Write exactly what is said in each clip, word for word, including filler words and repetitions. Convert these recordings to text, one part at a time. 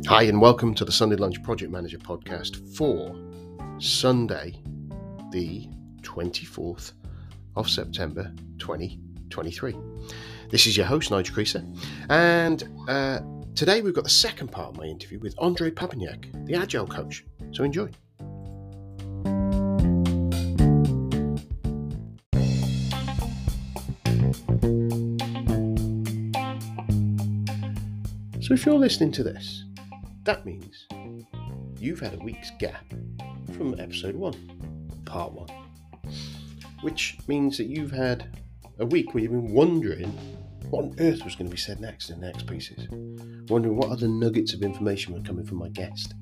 Hi and welcome to the Sunday Lunch Project Manager podcast for Sunday, the twenty-fourth of September twenty twenty-three. This is your host, Nigel Creaser, and uh, today we've got the second part of my interview with Andrei Papiniak, the Agile coach. So enjoy. So if you're listening to this, that means you've had a week's gap from episode one, part one, which means that you've had a week where you've been wondering what on earth was going to be said next in the next pieces, wondering what other nuggets of information were coming from my guest.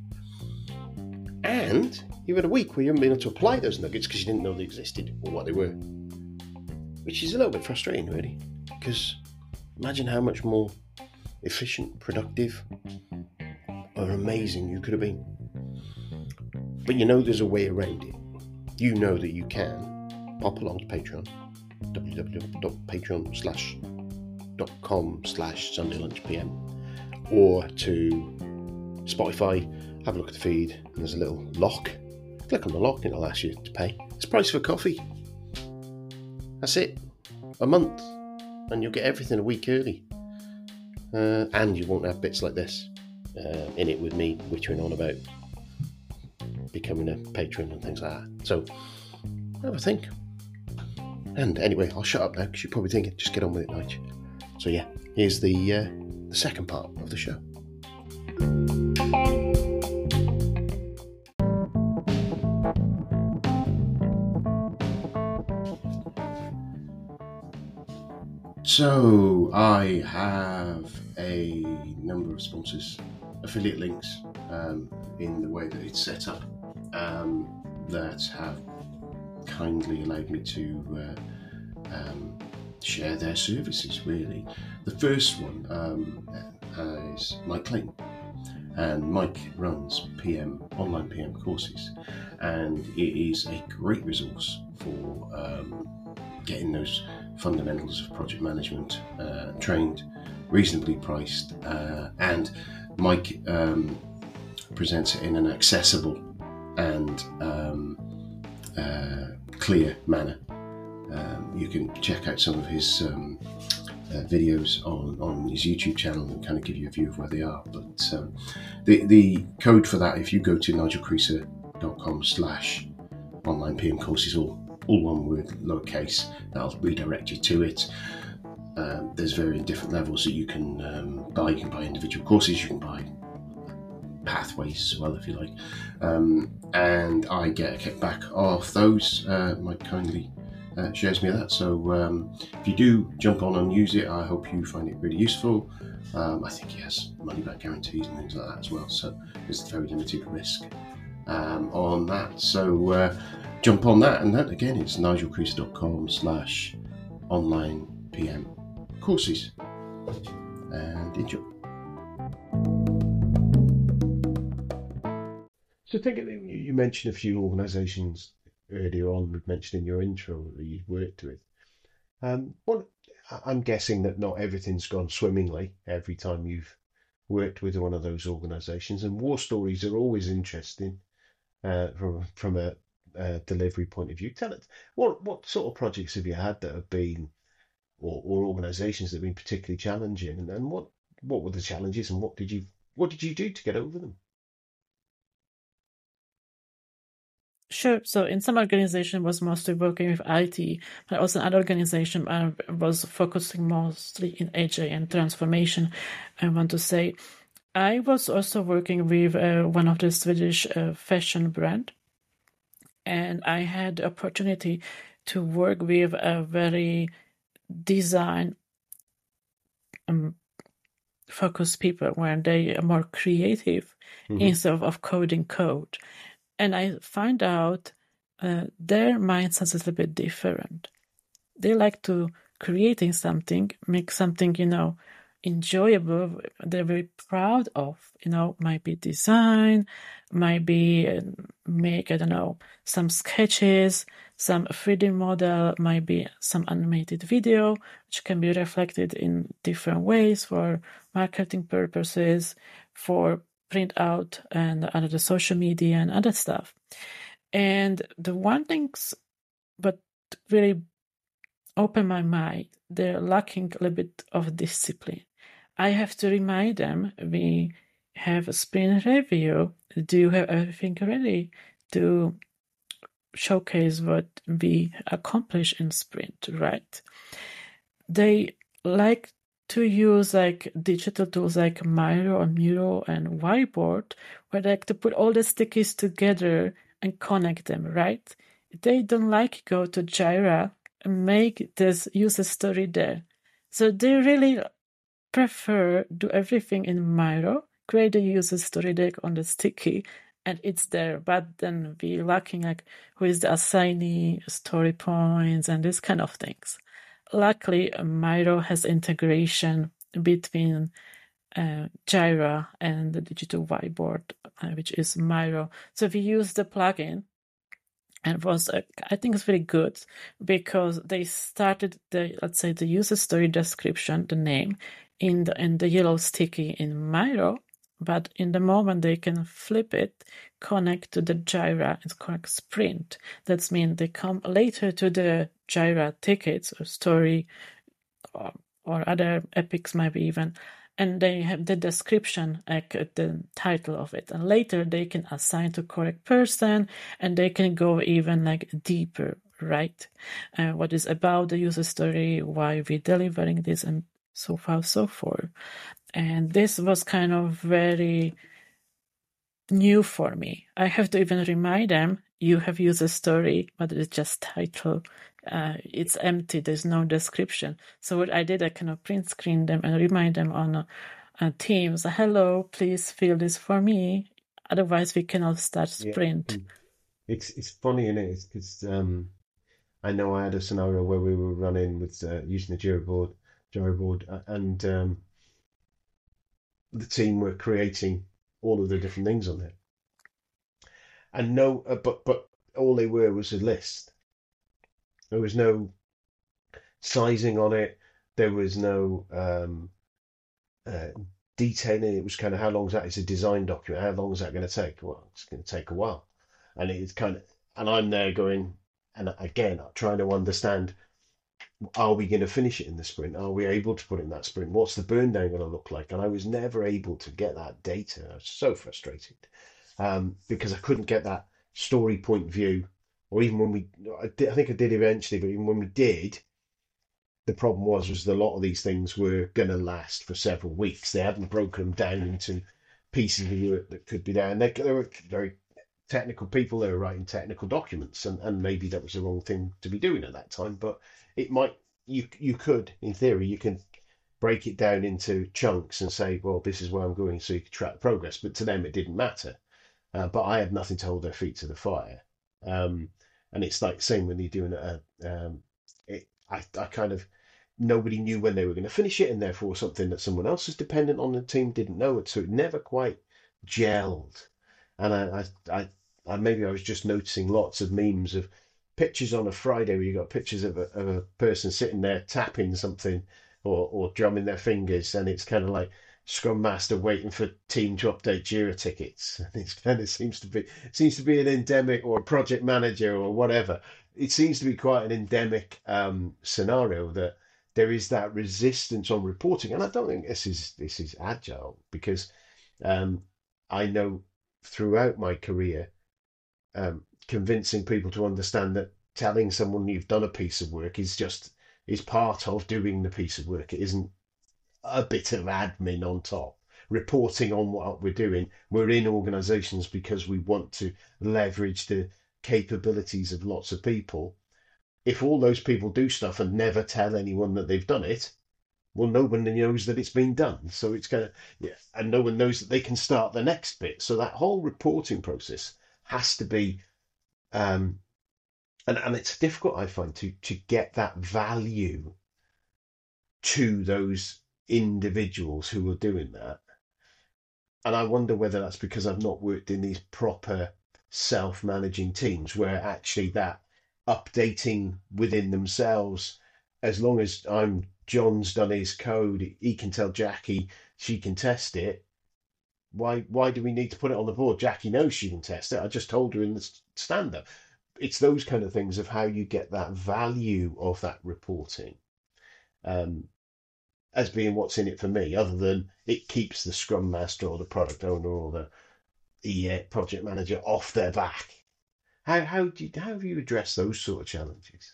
And you've had a week where you haven't been able to apply those nuggets because you didn't know they existed or what they were, which is a little bit frustrating, really, because imagine how much more efficient, productive, or amazing you could have been. But you know there's a way around it. You know that you can pop along to Patreon, www.patreon slash dot com slash Sunday Lunch P M, or to Spotify, have a look at the feed, and there's a little lock. Click on the lock and it'll ask you to pay. It's the price of a coffee. That's it. A month. And you'll get everything a week early. Uh, and you won't have bits like this uh, in it with me wittering on about becoming a patron and things like that. So have a think. And anyway, I'll shut up now because you're probably thinking, just get on with it, Nigel. So yeah, here's the uh, the second part of the show. So I have a number of sponsors, affiliate links um, in the way that it's set up um, that have kindly allowed me to uh, um, share their services, really. The first one um, is Mike Clayton, and Mike runs P M online P M courses, and it is a great resource for um, getting those fundamentals of project management uh, trained, reasonably priced, uh, and Mike um, presents it in an accessible and um, uh, clear manner. Um, you can check out some of his um, uh, videos on, on his YouTube channel and kind of give you a view of where they are. But um, the the code for that, if you go to nigelcreaser.com slash online PM courses, all all one word, lowercase, that'll redirect you to it. Um, there's very different levels that you can um, buy. You can buy individual courses, you can buy pathways as well, if you like. Um, and I get a kickback off those. Uh, Mike kindly uh, shares me that. So um, if you do jump on and use it, I hope you find it really useful. Um, I think he has money back guarantees and things like that as well. So there's very limited risk um, on that. So uh, jump on that, and that again, it's nigelcreaser.com slash online PM courses. And enjoy. So think of, you mentioned a few organisations earlier on, we've mentioned in your intro that you've worked with. Um, what, I'm guessing that not everything's gone swimmingly every time you've worked with one of those organisations, and war stories are always interesting uh, from from a Uh, delivery point of view. Tell us, what what sort of projects have you had that have been, or, or organisations that have been particularly challenging, and, and what what were the challenges, and what did you what did you do to get over them? Sure. So in some organization was mostly working with I T, but also another organization uh, was focusing mostly in Agile and transformation. I want to say, I was also working with uh, one of the Swedish uh, fashion brand. And I had the opportunity to work with a very design um, focused people where they are more creative mm-hmm. instead of coding code. And I find out uh, their mindset is a little bit different. They like to creating something, make something, you know, enjoyable, they're very proud of, you know, might be design, might be uh, make, I don't know, some sketches, some three D model, might be some animated video, which can be reflected in different ways for marketing purposes, for print out and under the social media and other stuff. And the one things, but really open my mind, they're lacking a little bit of discipline. I have to remind them, we have a sprint review. Do you have everything ready to showcase what we accomplish in sprint, right? They like to use like digital tools like Miro or Miro and Whiteboard, where they like to put all the stickies together and connect them, right? They don't like go to Jira and make this user story there. So they really prefer do everything in Miro, create a user story deck on the sticky, and it's there. But then we lacking like who is the assignee, story points, and this kind of things. Luckily, Miro has integration between uh, Jira and the digital whiteboard, uh, which is Miro. So we use the plugin, and it was uh, I think it's very good because they started the let's say the user story description, the name, in the in the yellow sticky in Miro, but in the moment they can flip it, connect to the Jira and connect Sprint. That means they come later to the Jira tickets or story or, or other epics maybe even, and they have the description, like the title of it. And later they can assign to correct person and they can go even like deeper, right? Uh, what is about the user story, why we're delivering this, and so far, so forth. And this was kind of very new for me. I have to even remind them, you have user story, but it's just title. Uh, it's empty. There's no description. So what I did, I kind of print screen them and remind them on uh, uh, Teams, hello, please fill this for me. Otherwise, we cannot start sprint. Yeah. It's it's funny, isn't it? Because um, I know I had a scenario where we were running with uh, using the Jira board, Jira board, uh, and um, the team were creating all of the different things on it, and no, uh, but but all they were was a list. There was no sizing on it. There was no um, uh, detailing. It was kind of how long is that? It's a design document. How long is that going to take? Well, it's going to take a while, and it's kind of, and I'm there going, and again, trying to understand. Are we going to finish it in the sprint? Are we able to put in that sprint? What's the burn down going to look like? And I was never able to get that data. I was so frustrated um, because I couldn't get that story point view. Or even when we, I, did, I think I did eventually, but even when we did, the problem was was that a lot of these things were going to last for several weeks. They hadn't broken them down into pieces of work that could be there, and they, they were very technical people. They were writing technical documents, and, and maybe that was the wrong thing to be doing at that time. But it might you you could, in theory, you can break it down into chunks and say, well, this is where I'm going, so you can track the progress. But to them, it didn't matter. Uh, but I had nothing to hold their feet to the fire. Um, and it's like the same when you're doing a, um, it, I, I kind of, nobody knew when they were going to finish it, and therefore something that someone else is dependent on the team didn't know it, so it never quite gelled. And I, I, I, I maybe I was just noticing lots of memes of pictures on a Friday where you got pictures of a, of a person sitting there tapping something or, or drumming their fingers, and it's kind of like Scrum Master waiting for team to update Jira tickets. And it's kind of seems to be seems to be an endemic, or a project manager or whatever. It seems to be quite an endemic um, scenario that there is that resistance on reporting, and I don't think this is this is agile, because um, I know throughout my career, um, convincing people to understand that telling someone you've done a piece of work is just is part of doing the piece of work. It isn't a bit of admin on top, reporting on what we're doing. We're in organizations because we want to leverage the capabilities of lots of people. If all those people do stuff and never tell anyone that they've done it, well, no one knows that it's been done. So it's kind of, yeah, and no one knows that they can start the next bit. So that whole reporting process has to be, um, and, and it's difficult, I find, to, to get that value to those individuals who are doing that. And I wonder whether that's because I've not worked in these proper self-managing teams where actually that updating within themselves, as long as I'm John's done his code, he can tell Jackie, she can test it. Why why do we need to put it on the board? Jackie knows she can test it. I just told her in the stand-up. It's those kind of things of how you get that value of that reporting, um, as being what's in it for me, other than it keeps the scrum master or the product owner or the E A project manager off their back. How how do you, how have you addressed those sort of challenges?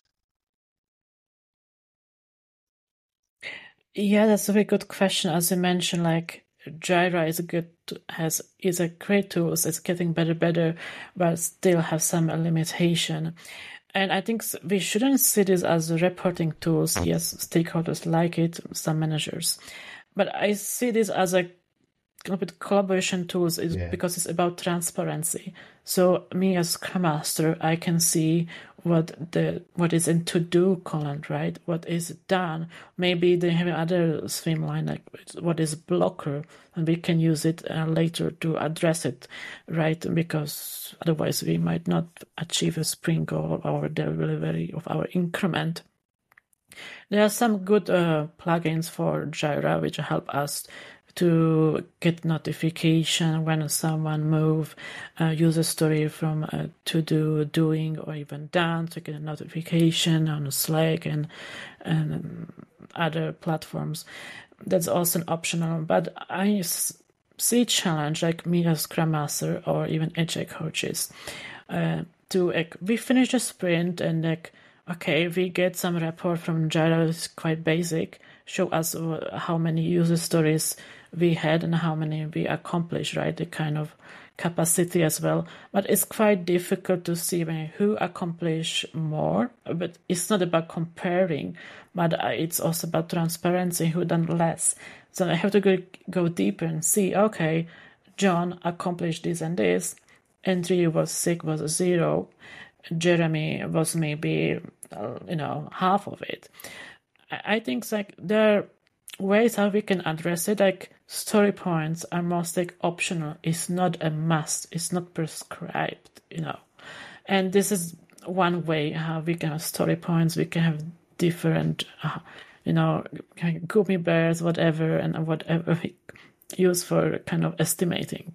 Yeah, that's a very good question. As you mentioned, like Jira is a good has is a great tool. It's getting better, better, but still have some limitation. And I think we shouldn't see this as reporting tools. Yes, stakeholders like it, some managers, but I see this as a with collaboration tools is Yeah. because it's about transparency. So me as Scrum Master, I can see what the what is in to do column, right? What is done. Maybe they have another streamline like what is blocker, and we can use it uh, later to address it, right? Because otherwise we might not achieve a sprint goal or delivery of our increment. There are some good uh, plugins for Jira which help us to get notification when someone move uh, user story from uh, to do, doing, or even done, to get a notification on Slack and and other platforms. That's also an optional. But I see challenge like me as Scrum Master or even Agile coaches uh, to like we finish a sprint and like okay we get some report from Jira, it's quite basic, show us how many user stories we had and how many we accomplished, right? The kind of capacity as well. But it's quite difficult to see who accomplished more. But it's not about comparing, but it's also about transparency, who done less. So I have to go, go deeper and see, okay, John accomplished this and this. Andrew was sick, was a zero. Jeremy was maybe, uh, you know, half of it. I think like there are ways how we can address it, like story points are most like optional. It's not a must. It's not prescribed, you know. And this is one way how we can have story points. We can have different, uh, you know, gummy bears, whatever, and whatever we use for kind of estimating.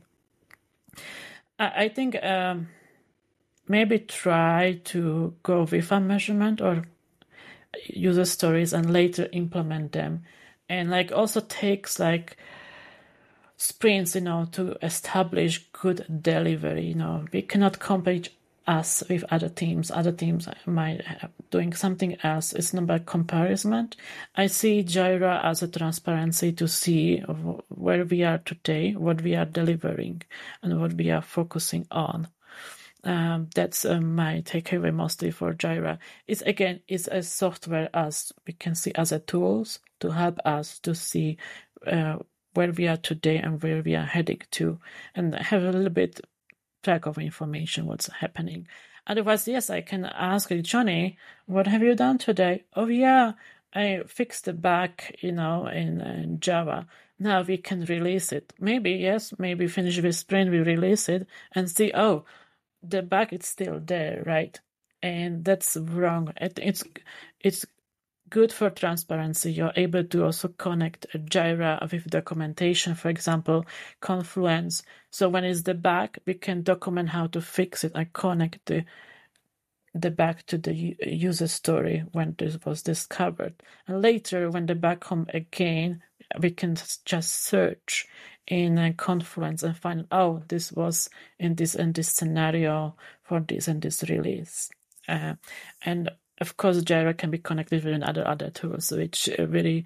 I, I think um, maybe try to go with a measurement or user stories and later implement them. And like also takes like sprints, you know, to establish good delivery. You know, we cannot compare us with other teams. Other teams might have doing something else. It's not about comparison. I see Jira as a transparency to see where we are today, what we are delivering, and what we are focusing on. Um, that's uh, my takeaway mostly for Jira. It's again, it's a software as we can see as a tools to help us to see uh, where we are today and where we are heading to, and have a little bit track of information what's happening. Otherwise, yes, I can ask Johnny, what have you done today? Oh yeah, I fixed the bug, you know, in, in Java. Now we can release it. Maybe yes, maybe finish with sprint, we release it and see. Oh, the bug is still there, right? And that's wrong. It's it's good for transparency. You're able to also connect Jira with documentation, for example, Confluence. So when it's the bug, we can document how to fix it and connect the the bug to the user story when this was discovered. And later, when the bug comes again, we can just search in Confluence and find, oh, this was in this and this scenario for this and this release. Uh, and of course, Jira can be connected with other other tools, which really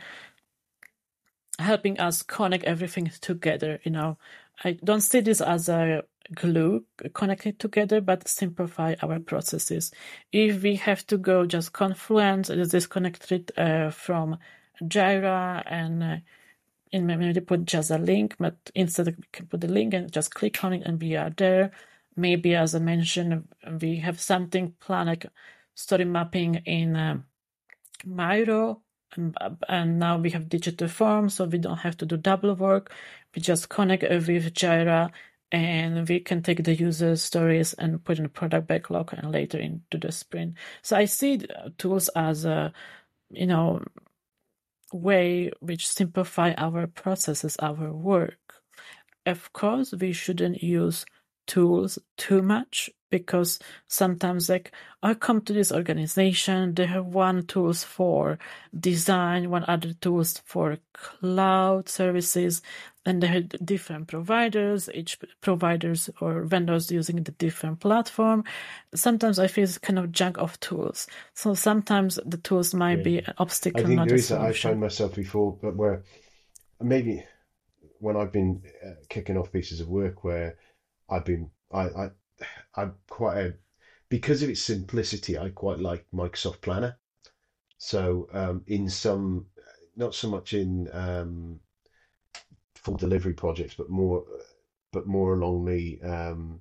helping us connect everything together. You know, I don't see this as a glue connected together, but simplify our processes. If we have to go just Confluence, it is disconnected uh, from Jira and uh, in maybe put just a link, but instead we can put the link and just click on it and we are there. Maybe as I mentioned, we have something planned like story mapping in uh, Miro, and, and now we have digital form, so we don't have to do double work. We just connect with Jira and we can take the user stories and put in a product backlog and later into the sprint. So I see tools as a, you know, way which simplify our processes, our work. of course, we shouldn't use tools too much, because sometimes, like, I come to this organization, they have one tools for design, one other tools for cloud services, and they have different providers, each providers or vendors using the different platform. Sometimes I feel it's kind of junk of tools. So sometimes the tools might Yeah. be an obstacle, I think not there a is that. I solution. found myself before, but where maybe when I've been uh, kicking off pieces of work where I've been, I, I, I'm quite a, because of its simplicity, I quite like Microsoft Planner. So um, in some, not so much in um, full delivery projects, but more, but more along the um,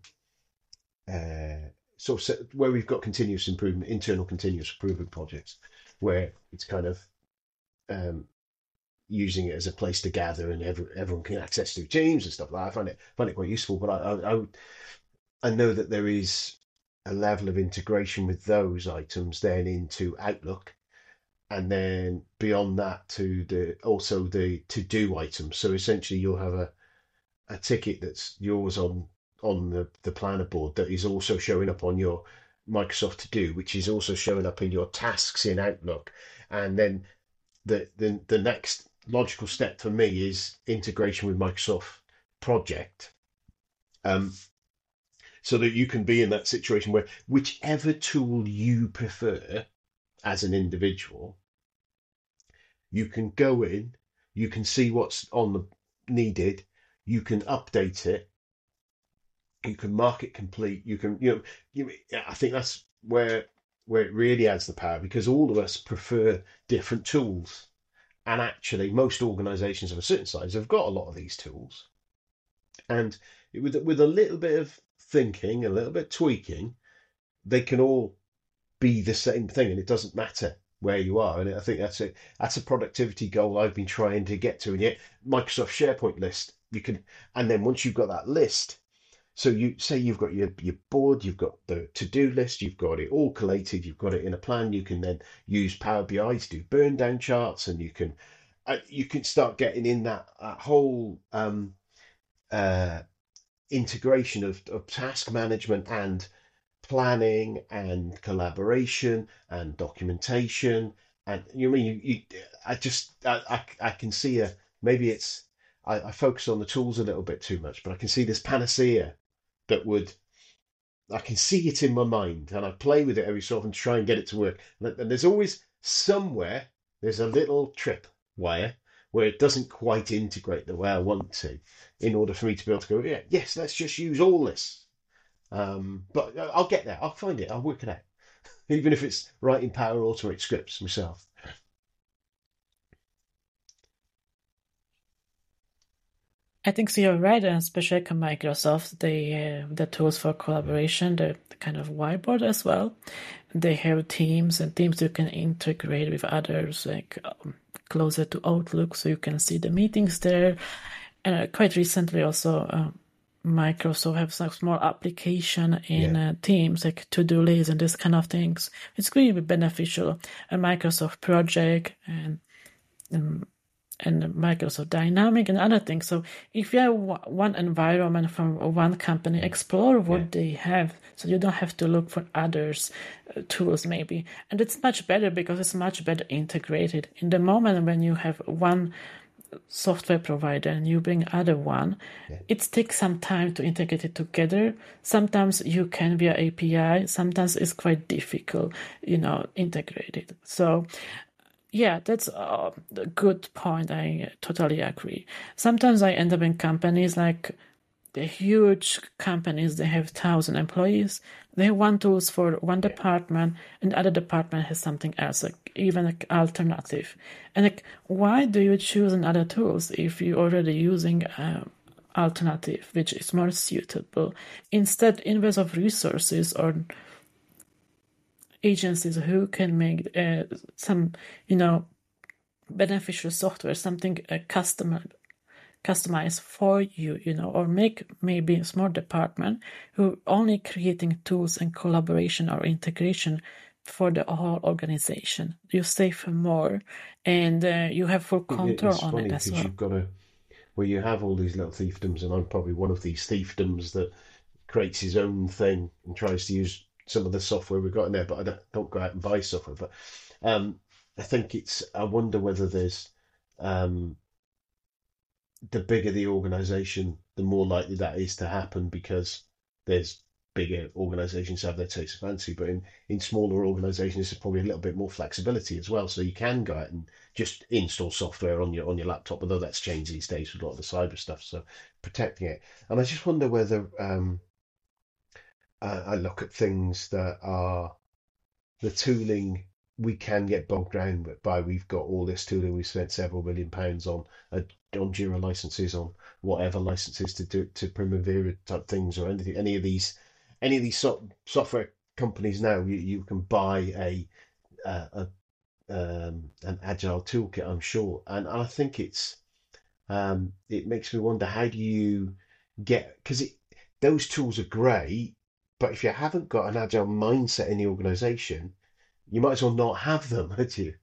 uh, sort of set, where we've got continuous improvement, internal continuous improvement projects, where it's kind of um, using it as a place to gather and every, everyone can access through Teams and stuff like that. I find it find it quite useful, but I I, I I know that there is a level of integration with those items then into Outlook, and then beyond that to the also the to do items. So essentially, you'll have a a ticket that's yours on on the the planner board that is also showing up on your Microsoft To Do, which is also showing up in your tasks in Outlook, and then the the the next logical step for me is integration with Microsoft Project. Um, so that you can be in that situation where whichever tool you prefer as an individual, you can go in, you can see what's on the needed, you can update it, you can mark it complete, you can, you know, you, I think that's where where it really adds the power, because all of us prefer different tools. And actually, most organizations of a certain size have got a lot of these tools. And with, with a little bit of thinking, a little bit of tweaking, they can all be the same thing, and it doesn't matter where you are. And I think that's a that's a productivity goal I've been trying to get to. And yet, Microsoft SharePoint list, you can, and then once you've got that list, so you say you've got your your board, you've got the to-do list, you've got it all collated, you've got it in a plan. You can then use Power B I to do burn down charts, and you can uh, you can start getting in that, that whole um, uh, integration of, of task management and planning and collaboration and documentation. And you know, I mean you, you I just I, I, I can see a maybe it's I, I focus on the tools a little bit too much, but I can see this panacea that would I can see it in my mind, and I play with it every so often to try and get it to work. And, and there's always somewhere there's a little trip wire where it doesn't quite integrate the way I want to, in order for me to be able to go, yeah, yes, let's just use all this. Um, but I'll get there. I'll find it. I'll work it out, even if it's writing Power Automate scripts myself. I think so. You're right, and especially like Microsoft, they uh, the tools for collaboration, the kind of whiteboard as well. They have Teams, and Teams you can integrate with others, like um, closer to Outlook, so you can see the meetings there. And uh, quite recently, also uh, Microsoft have some small application in Yeah. uh, Teams, like to-do lists and this kind of things. It's really beneficial. A Microsoft Project and um, and Microsoft Dynamic and other things. So if you have one environment from one company, explore what Yeah. they have, so you don't have to look for others' uh, tools maybe. And it's much better because it's much better integrated. In the moment when you have one software provider and you bring other one, Yeah. it takes some time to integrate it together. Sometimes you can via A P I, sometimes it's quite difficult, you know, integrated. So yeah, that's a good point. I totally agree. Sometimes I end up in companies like the huge companies, they have thousand employees. They have one tools for one department, and the other department has something else, like even like alternative. And like, why do you choose another tools if you're already using uh, alternative, which is more suitable? Instead, invest of resources or agencies who can make uh, some, you know, beneficial software, something uh, custom customized for you, you know, or make maybe a small department who only creating tools and collaboration or integration for the whole organization. You save more, and uh, you have full control It's on funny it as because well. you've got to where you have all these little fiefdoms, and I'm probably one of these fiefdoms that creates his own thing and tries to use some of the software we've got in there, but I don't, don't go out and buy software. But um, I think it's, I wonder whether there's, um, the bigger the organization, the more likely that is to happen because there's bigger organizations have their taste of fancy. But in, in smaller organizations, there's probably a little bit more flexibility as well. So you can go out and just install software on your on your laptop, although that's changed these days with a lot of the cyber stuff. So protecting it. And I just wonder whether um, I, I look at things that are the tooling we can get bogged down by. We've got all this tooling we spent several million pounds on uh, on Jira licenses, on whatever licenses to do to Primavera type things or anything. Any of these, any of these so, software companies now, you, you can buy a, uh, a um, an agile toolkit, I'm sure, and I think it's um, it makes me wonder how do you get because those tools are great, but if you haven't got an agile mindset in the organization, you might as well not have them, had you?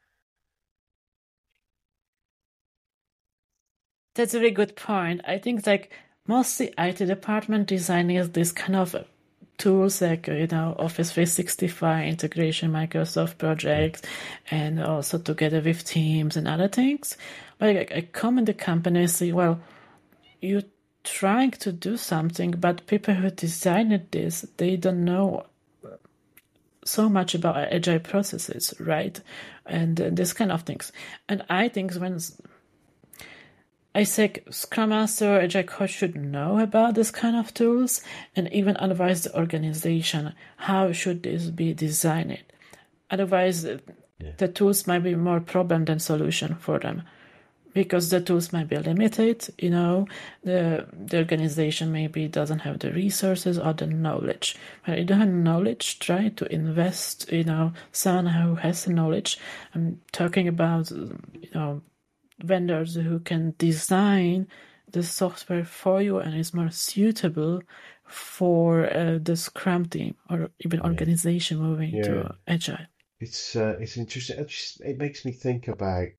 That's a very good point. I think like mostly I T department designing this kind of tools like, you know, Office three sixty-five integration, Microsoft projects, and also together with Teams and other things. Like I come in the company and say, well, you're trying to do something, but people who designed this, they don't know so much about agile processes, right? And uh, this kind of things. And I think when I say Scrum Master, Agile Coach should know about this kind of tools and even advise the organization how should this be designed. Otherwise, yeah. the tools might be more problem than solution for them because the tools might be limited. You know, the the organization maybe doesn't have the resources or the knowledge. When you don't have knowledge, try to invest. You know, someone who has the knowledge. I'm talking about, you know, vendors who can design the software for you and is more suitable for uh, the Scrum team or even organization moving yeah. to Agile. It's uh, it's interesting. It, just, it makes me think about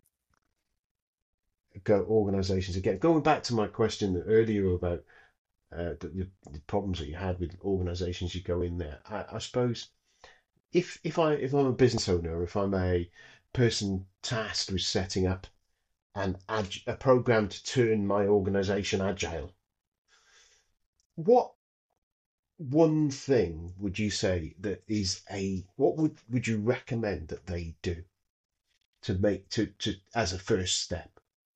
go organizations again. Going back to my question earlier about uh, the, the problems that you had with organizations, you go in there. I, I suppose if if I if I'm a business owner, or if I'm a person tasked with setting up and ag- a program to turn my organization agile, what one thing would you say that is a what would would you recommend that they do to make to to as a first step?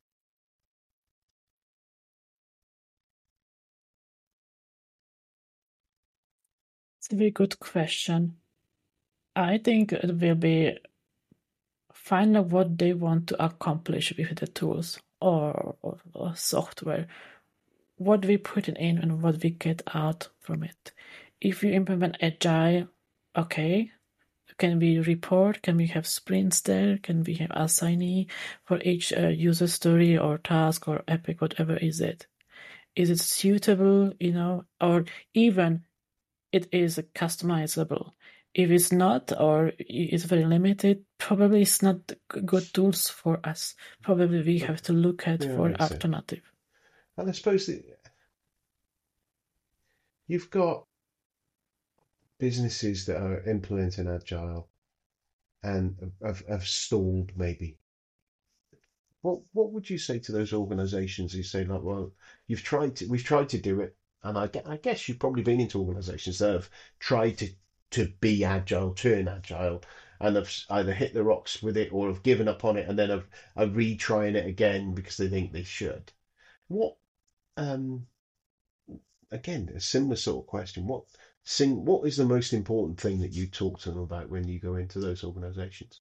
It's a very good question. I think it will be find out what they want to accomplish with the tools or, or, or software, what we put in and what we get out from it. If you implement Agile, okay, can we report? Can we have sprints there? Can we have assignee for each uh, user story or task or epic, whatever is it? Is it suitable, you know, or even it is customizable? If it's not, or it's very limited, probably it's not good tools for us. Probably we have to look at yeah, for alternative. And I suppose that you've got businesses that are implementing Agile and have, have stalled maybe. What what would you say to those organizations who say like, well, you've tried to, we've tried to do it, and I, I guess you've probably been into organizations that have tried to to be agile, turn agile, and have either hit the rocks with it or have given up on it and then have, are retrying it again because they think they should. What, um, again, a similar sort of question. What, sing, what is the most important thing that you talk to them about when you go into those organizations?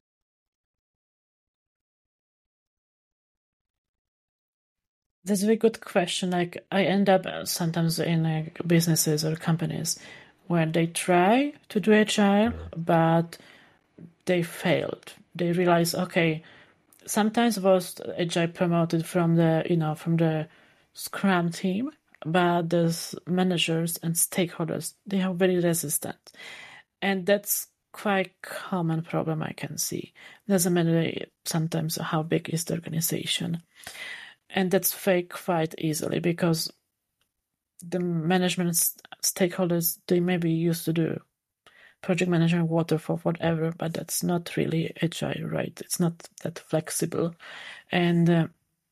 That's a very good question. Like I end up sometimes in uh, businesses or companies where they try to do Agile, but they failed. They realize, okay, sometimes was Agile promoted from the, you know, from the Scrum team, but the managers and stakeholders, they are very resistant. And that's quite common problem I can see. Doesn't matter sometimes how big is the organization. and that's fake quite easily because the management stakeholders, they may be used to do project management, waterfall, whatever, but that's not really agile, right? It's not that flexible, and uh,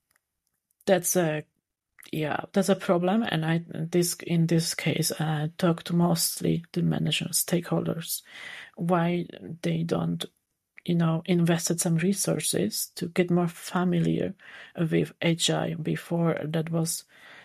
that's a yeah, that's a problem. And I this in this case, I talked mostly to management stakeholders why they don't, you know, invested some resources to get more familiar with agile before that was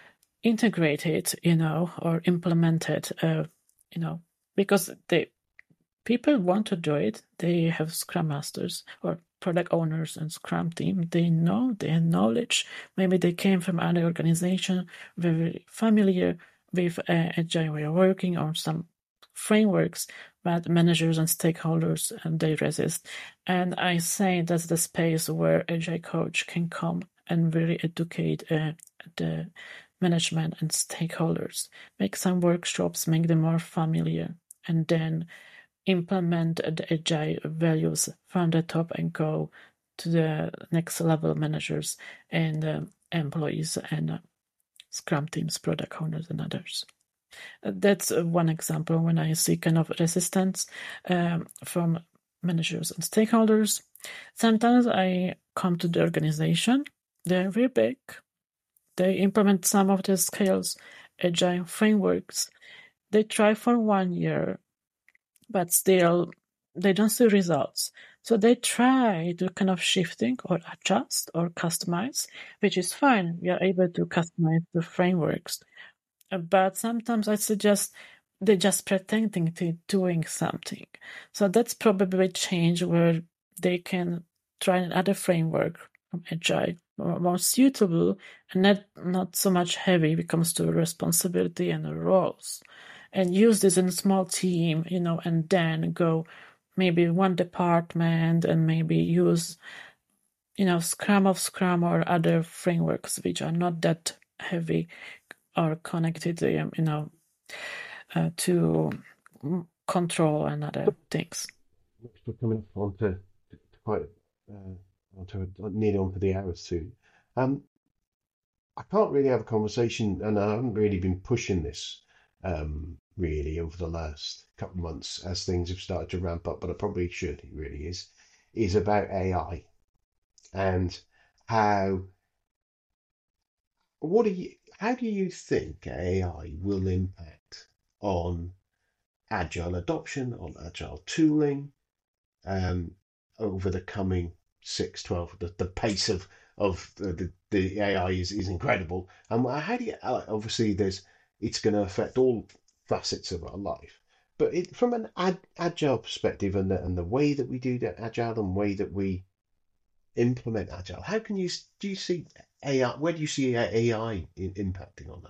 integrated, you know, or implemented, uh, you know, because they people want to do it. They have Scrum Masters or product owners and Scrum team. They know, they have knowledge. Maybe they came from other organization, very familiar with uh, agile way of working or some frameworks, but managers and stakeholders, and they resist. And I say that's the space where agile coach can come and really educate uh, the management and stakeholders, make some workshops, make them more familiar, and then implement the agile values from the top and go to the next level managers and uh, employees and uh, Scrum teams, product owners, and others. Uh, that's uh, one example when I see kind of resistance um, from managers and stakeholders. Sometimes I come to the organization, they're very big, they implement some of the scales, agile frameworks, they try for one year, but still they don't see results. So they try to kind of shifting or adjust or customize, which is fine. We are able to customize the frameworks. But sometimes I suggest they're just pretending to doing something. So that's probably a change where they can try another framework from Agile, more, more suitable and not, not so much heavy when it comes to responsibility and roles. And use this in a small team, you know, and then go maybe one department and maybe use, you know, Scrum of Scrum or other frameworks which are not that heavy or connected, um, you know, uh, to control and other things. We're coming up onto quite uh, onto nearly onto the hours soon. Um, I can't really have a conversation, and I haven't really been pushing this. Um, really over the last couple of months as things have started to ramp up, but I probably should, it really is, is about A I and how, what do you, how do you think A I will impact on agile adoption, on agile tooling, um, over the coming six, twelve, the, the pace of, of the, the, the A I is, is incredible. And how do you, obviously there's, it's going to affect all facets of our life, but it, from an ag, agile perspective and the, and the way that we do that agile and way that we implement agile, how can you do you see A I? Where do you see A I in, impacting on that?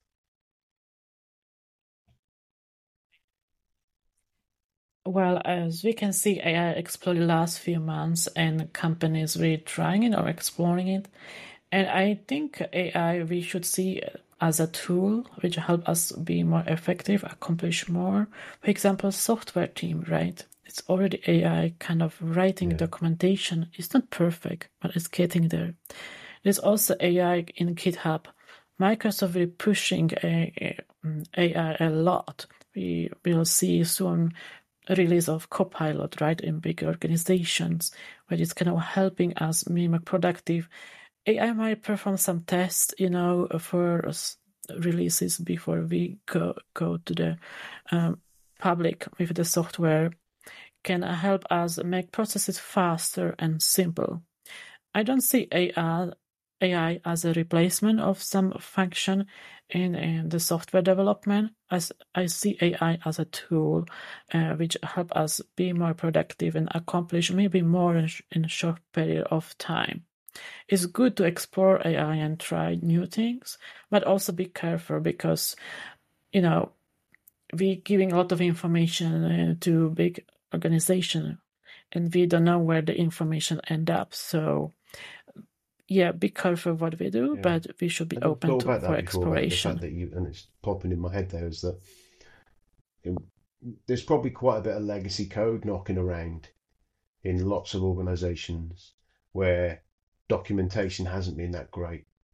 Well, as we can see, A I exploded the last few months, and companies really trying it or exploring it. And I think A I we should see as a tool which help us be more effective, accomplish more. For example, software team, right? It's already A I kind of writing Yeah. documentation. It's not perfect, but it's getting there. There's also A I in GitHub. Microsoft is pushing A I a lot. We will see soon a release of Copilot, right, in big organizations, where it's kind of helping us be more productive. A I might perform some tests, you know, for releases before we go go to the um, public with the software, can help us make processes faster and simple. I don't see A I A I as a replacement of some function in, in the software development. As I see A I as a tool uh, which help us be more productive and accomplish maybe more in, in a short period of time. It's good to explore A I and try new things, but also be careful because, you know, we're giving a lot of information uh, to big organization, and we don't know where the information end up. So, yeah, be careful what we do, Yeah. but we should be I've open thought to about for that before, about the exploration. fact that you, and it's popping in my head there, is that you know, there's probably quite a bit of legacy code knocking around in lots of organizations where documentation hasn't been that great,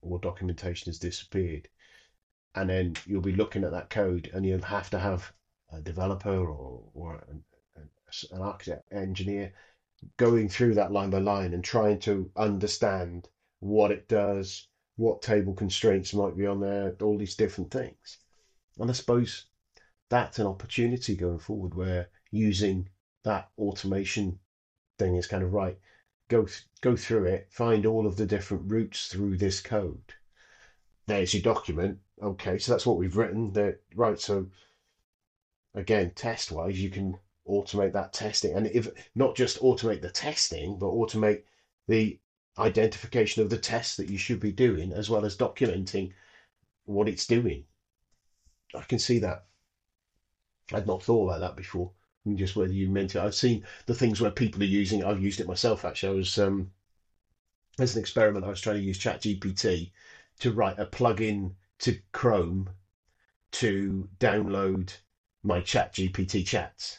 or documentation has disappeared. And then you'll be looking at that code, and you'll have to have a developer or, or an, an architect, engineer going through that line by line and trying to understand what it does, what table constraints might be on there, all these different things. And I suppose that's an opportunity going forward where using that automation thing is kind of right. Go go through it, find all of the different routes through this code. There's your document. Okay, so that's what we've written there. Right, so again, test wise, you can automate that testing, and if not just automate the testing, but automate the identification of the tests that you should be doing, as well as documenting what it's doing. I can see that. I'd not thought about that before. And just whether you meant it, I've seen the things where people are using it. I've used it myself. Actually, I was um, as an experiment, I was trying to use ChatGPT to write a plugin to Chrome to download my ChatGPT chats,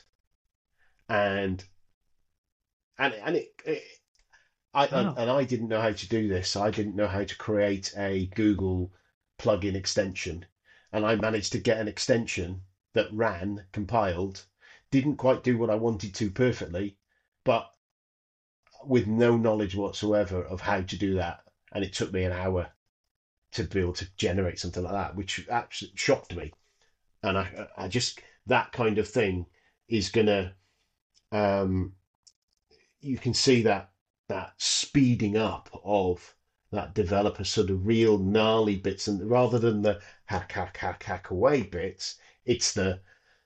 and and and it, it I Wow. and, and I didn't know how to do this. I didn't know how to create a Google plugin extension, and I managed to get an extension that ran, compiled, didn't quite do what I wanted to perfectly, but with no knowledge whatsoever of how to do that, and it took me an hour to be able to generate something like that, which absolutely shocked me. And I, I just that kind of thing is gonna, um, you can see that that speeding up of that developer sort of real gnarly bits, and rather than the hack hack hack hack away bits, it's the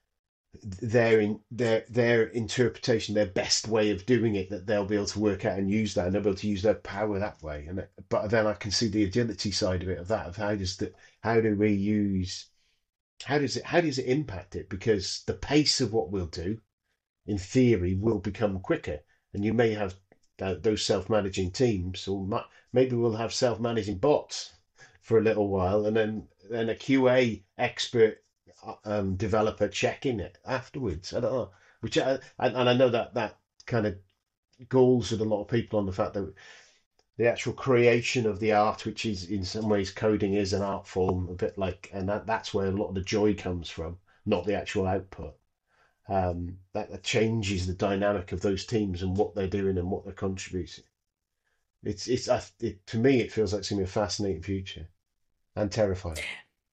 their in their their interpretation, their best way of doing it, that they'll be able to work out and use that, and they'll be able to use their power that way. And but then I can see the agility side of it, of that, of how does that, how do we use, how does it how does it impact it? Because the pace of what we'll do, in theory, will become quicker, and you may have uh, those self-managing teams, or ma- maybe we'll have self-managing bots for a little while, and then then a Q A expert um, developer checking it afterwards. I don't know, which I, and, and I know that that kind of goes with a lot of people on the fact that the actual creation of the art, which is in some ways coding, is an art form, a bit like, and that, that's where a lot of the joy comes from, not the actual output. Um, that, that changes the dynamic of those teams and what they're doing and what they're contributing. It's it's I, it, to me, it feels like it's gonna be a fascinating future and terrifying.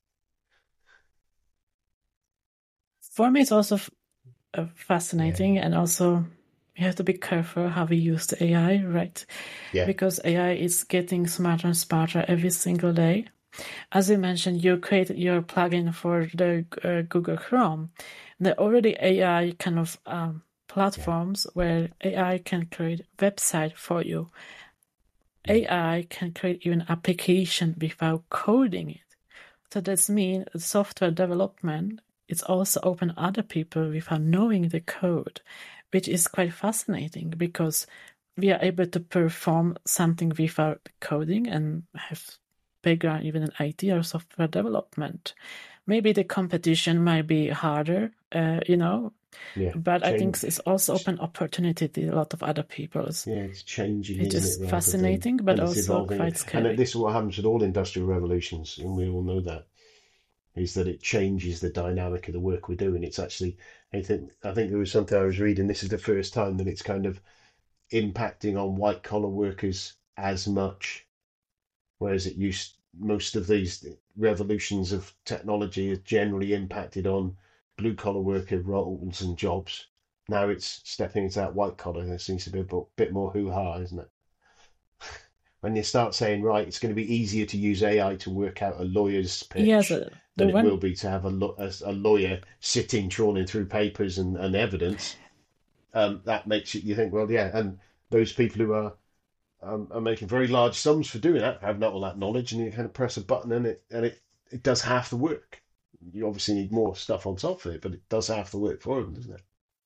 For me, it's also f- uh, Yeah, fascinating, and also you have to be careful how we use the A I, right? yeah, Because A I is getting smarter and smarter every single day. As you mentioned, you created your plugin for the uh, Google Chrome. There are already A I kind of um, yeah, platforms where A I can create website for you. yeah, A I can create even application without coding it. So that means software development is also open other people without knowing the code, which is quite fascinating because we are able to perform something without coding and have background even in I T or software development. Maybe the competition might be harder, uh, you know, yeah. but I think Change. it's also open opportunity to a lot of other people's. Yeah, it's changing, It isn't is it? Rather than, fascinating, but and it's also evolving. quite And scary. this is what happens with all industrial revolutions, and we all know that, is that it changes the dynamic of the work we're doing. It's actually, I think, I think there was something I was reading. This is the first time that it's kind of impacting on white collar workers as much, whereas it used, most of these revolutions of technology has generally impacted on blue collar worker roles and jobs. Now it's stepping into that white collar. There seems to be a bit more hoo ha, isn't it? When you start saying, right, it's going to be easier to use A I to work out a lawyer's Yes, pitch uh, than the it will one, be to have a, lo- a, a lawyer sitting trawling through papers and, and evidence. Um, that makes it, you think, well, yeah, and those people who are um, are making very large sums for doing that have not all that knowledge, and you kind of press a button and it and it, it does half the work. You obviously need more stuff on top of it, but it does half the work for them, doesn't it?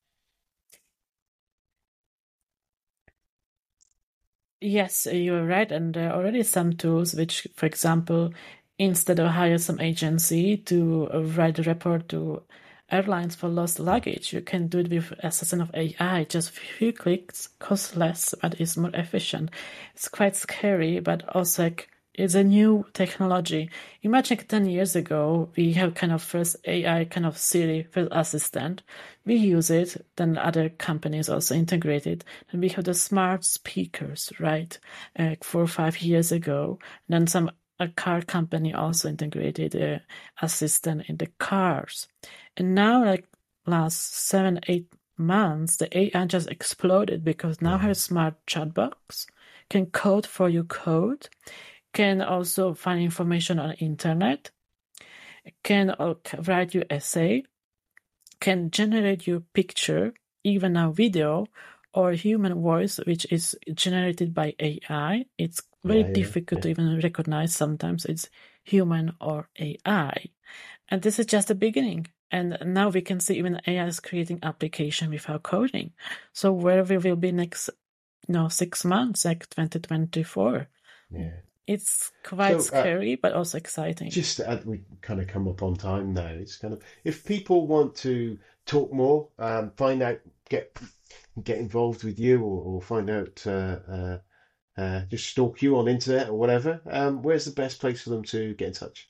yes, you're right. And there are already some tools which, for example, instead of hire some agency to uh, write a report to airlines for lost luggage, you can do it with assistant of A I. Just a few clicks, costs less, but is more efficient. It's quite scary, but also like It's a new technology. Imagine ten years ago, we have kind of first A I, kind of Siri, first assistant. We use it, then other companies also integrate it. And we have the smart speakers, right? Uh, four or five years ago. And then some a car company also integrated a assistant in the cars. And now, like last seven, eight months, the A I just exploded because now have smart chatbots, can code for you code, can also find information on the internet, can write you essay, can generate you picture, even a video, or human voice, which is generated by A I. It's very Yeah, yeah, difficult yeah. to even recognize sometimes it's human or A I. And this is just the beginning. And now we can see even A I is creating application without coding. So where we will be next, you know, six months, like twenty twenty-four. Yeah. It's quite So, uh, scary, but also exciting. just as we kind of come up on time now, it's kind of if people want to talk more, um, find out, get get involved with you, or, or find out, uh, uh, uh, just stalk you on internet or whatever. Um, where's the best place for them to get in touch?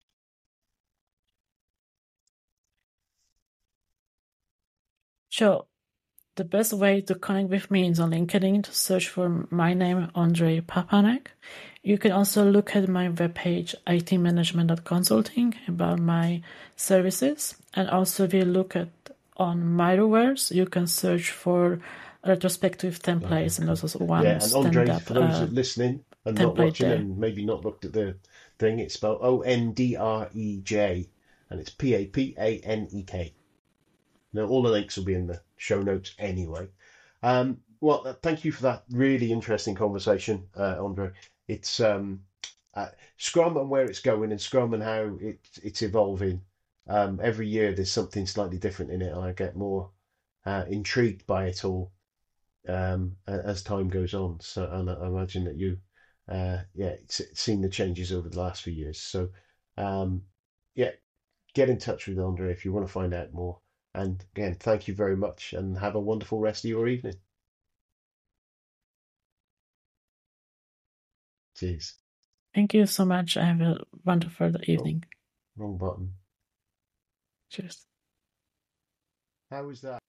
Sure. The best way to connect with me is on LinkedIn to search for my name, Andrei Papanek. You can also look at my webpage, I T management dot consulting, about my services. And also if you look at on Miroverse, you can search for retrospective templates, and also one Yeah, and Andre, stand-up for those uh, listening and not template watching there. and maybe not looked at the thing, it's spelled O N D R E J and it's P A P A N E K. Now, all the links will be in the show notes anyway. Um, well, uh, thank you for that really interesting conversation, uh, Andre. It's um, uh, Scrum and where it's going, and Scrum and how it, it's evolving. Um, every year there's something slightly different in it, and I get more uh, intrigued by it all um, a- as time goes on. So, and I imagine that you, uh, yeah, it's, it's seen the changes over the last few years. So, um, yeah, get in touch with Andre if you want to find out more. And again, thank you very much and have a wonderful rest of your evening. Cheers. Thank you so much. Have a wonderful evening. Oh, wrong button. Cheers. How was that?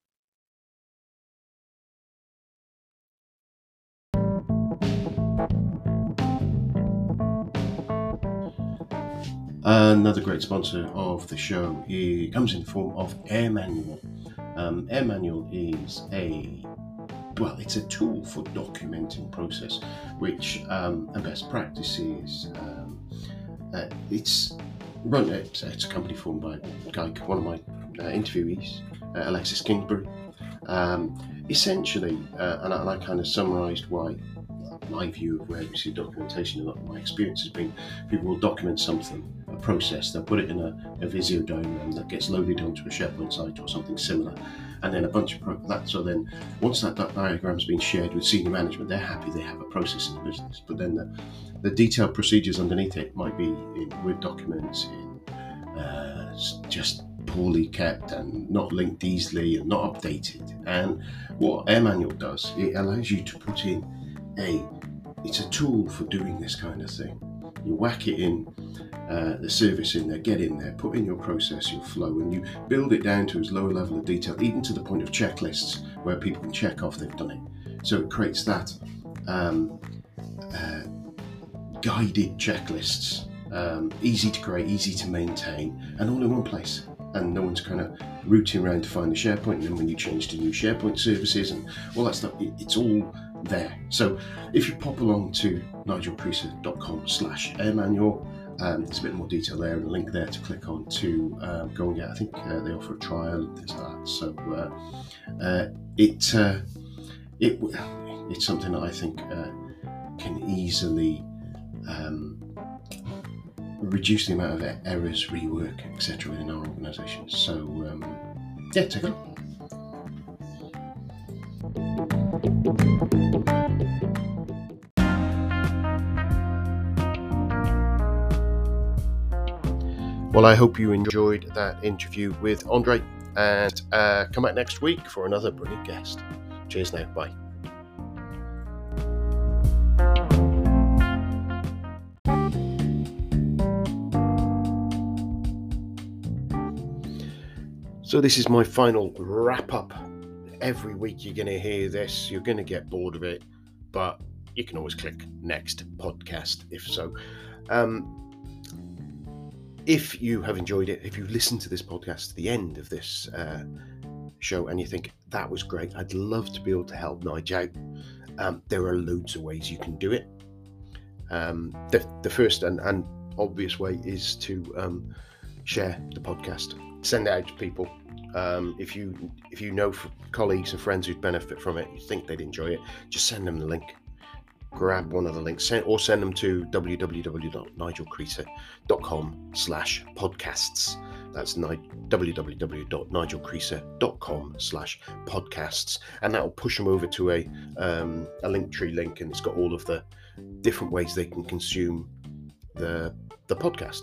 Another great sponsor of the show it comes in the form of AirManual. Um, AirManual is a well, it's a tool for documenting process, which um, and best practices. Um, uh, it's run. It's, it's a company formed by a guy, one of my uh, interviewees, uh, Alexis Kingsbury. Um, essentially, uh, and, I, and I kind of summarised why. My view of where we see documentation, a lot of my experience has been people will document something, a process, they'll put it in a, a Visio diagram that gets loaded onto a SharePoint site or something similar, and then a bunch of pro- that. So then, once that, that diagram's been shared with senior management, they're happy they have a process in the business. But then the, the detailed procedures underneath it might be in Word documents, in uh, just poorly kept and not linked easily and not updated. And what AirManual does, it allows you to put in a it's a tool for doing this kind of thing. You whack it in, uh, the service in there, get in there, put in your process, your flow, and you build it down to as low a level of detail, even to the point of checklists where people can check off they've done it. So it creates that um, uh, guided checklists, um, easy to create, easy to maintain, and all in one place. And no one's kind of rooting around to find the SharePoint, and then when you change to new SharePoint services and all that stuff, it, it's all there. So if you pop along to nigelpriester.com slash airmanual, um, there's a bit more detail there and a link there to click on to um, go and get. I think uh, they offer a trial and things like that. So uh, uh, it uh, it it's something that I think uh, can easily um, reduce the amount of errors, rework, et cetera within our organisation. So um, yeah, take a look. Well, I hope you enjoyed that interview with Andre, and uh, come back next week for another brilliant guest. Cheers now, bye. So this is my final wrap up. Every week you're going to hear this, you're going to get bored of it, but you can always click next podcast if so. Um, if you have enjoyed it, if you listen to this podcast to the end of this uh, show and you think that was great, I'd love to be able to help Nige out. Um, there are loads of ways you can do it. Um, the, the first and, and obvious way is to um, share the podcast, send it out to people. Um, if you if you know colleagues and friends who'd benefit from it, you think they'd enjoy it, just send them the link. Grab one of the links, send, or send them to w w w dot nigel creaser dot com slash podcasts. That's w w w dot nigel creaser dot com slash podcasts, and that will push them over to a um, a Linktree link, and it's got all of the different ways they can consume the the podcast.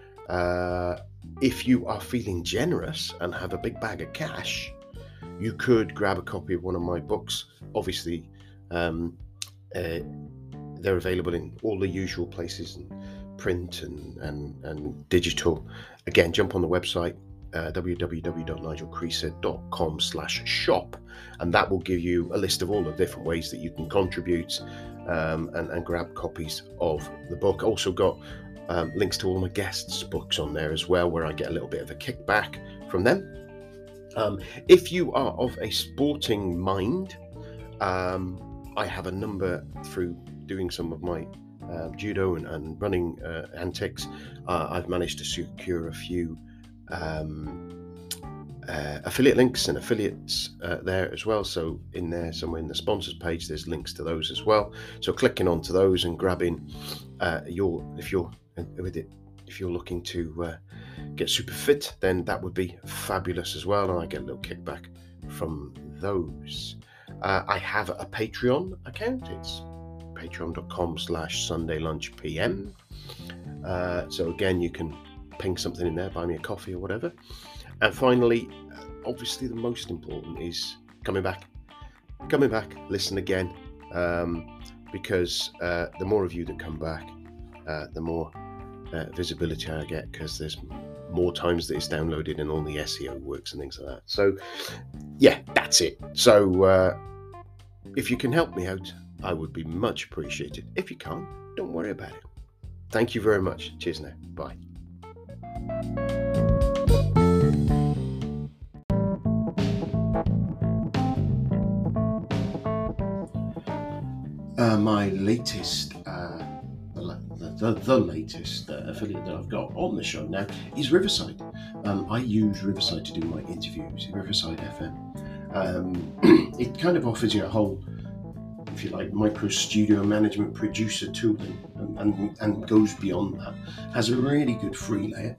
Uh, if you are feeling generous and have a big bag of cash, you could grab a copy of one of my books. Obviously, um, uh, they're available in all the usual places, in print and, and, and digital. Again, jump on the website, uh, w w w dot nigel creaser dot com slash shop, and that will give you a list of all the different ways that you can contribute um, and, and grab copies of the book. Also got um, links to all my guests' books on there as well, where I get a little bit of a kickback from them. Um, if you are of a sporting mind, um, I have a number through doing some of my uh, judo and, and running uh, antics. Uh, I've managed to secure a few um, uh, affiliate links and affiliates uh, there as well. So in there, somewhere in the sponsors page, there's links to those as well. So clicking onto those and grabbing uh, your, if you're with it, if you're looking to uh, get super fit, then that would be fabulous as well. And I get a little kickback from those. Uh, I have a Patreon account. It's patreon.com slash Sunday Lunch PM. Uh, so again, you can ping something in there, buy me a coffee or whatever. And finally, obviously the most important is coming back. Coming back, listen again. Um, because uh, the more of you that come back, uh, the more uh, visibility I get, because there's more times that it's downloaded and all the S E O works and things like that. So yeah, that's it. So uh, if you can help me out, I would be much appreciated. If you can't, don't worry about it. Thank you very much. Cheers now. Bye. Uh, my latest uh, The, the, the latest uh, affiliate that I've got on the show now is Riverside. Um, I use Riverside to do my interviews, Riverside F M. Um, it kind of offers you a whole, if you like, micro studio management producer tooling, and, and, and goes beyond that. Has a really good free layer,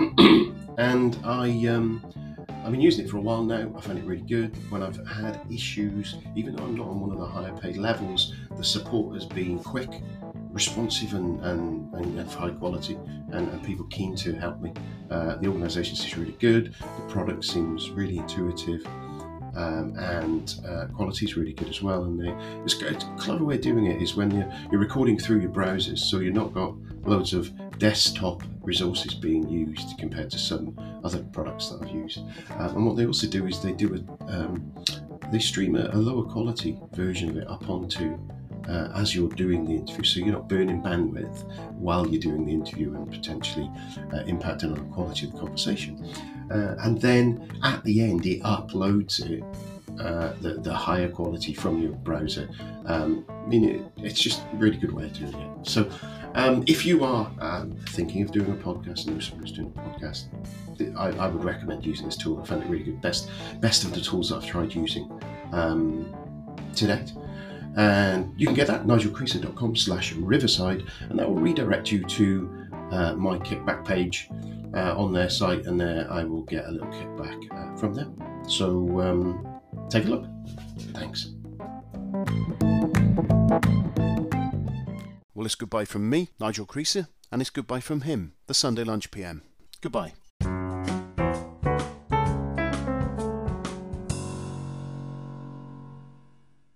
and I um, I've been using it for a while now. I find it really good. When I've had issues, even though I'm not on one of the higher paid levels, the support has been quick, responsive, and, and, and of high quality, and, and people keen to help me. Uh, the organisation seems really good. The product seems really intuitive, um, and uh, quality is really good as well. And they, it's, it's a clever way of doing it is when you're, you're recording through your browsers, so you're not got loads of desktop resources being used compared to some other products that I've used. Um, and what they also do is they do a um, they stream a, a lower quality version of it up onto Uh, as you're doing the interview, so you're not burning bandwidth while you're doing the interview and potentially uh, impacting on the quality of the conversation. Uh, and then at the end, it uploads it, uh, the, the higher quality from your browser. Um, I mean, it, it's just a really good way of doing it. So um, if you are um, thinking of doing a podcast and know someone who's doing a podcast, I, I would recommend using this tool. I found it really good. Best, best of the tools that I've tried using um, to date. And you can get that at nigel creaser dot com slash riverside, and that will redirect you to uh, my kickback page uh, on their site, and there I will get a little kickback uh, from them. So um, take a look. Thanks. Well, it's goodbye from me, Nigel Creaser, and it's goodbye from him, the Sunday Lunch P M. Goodbye.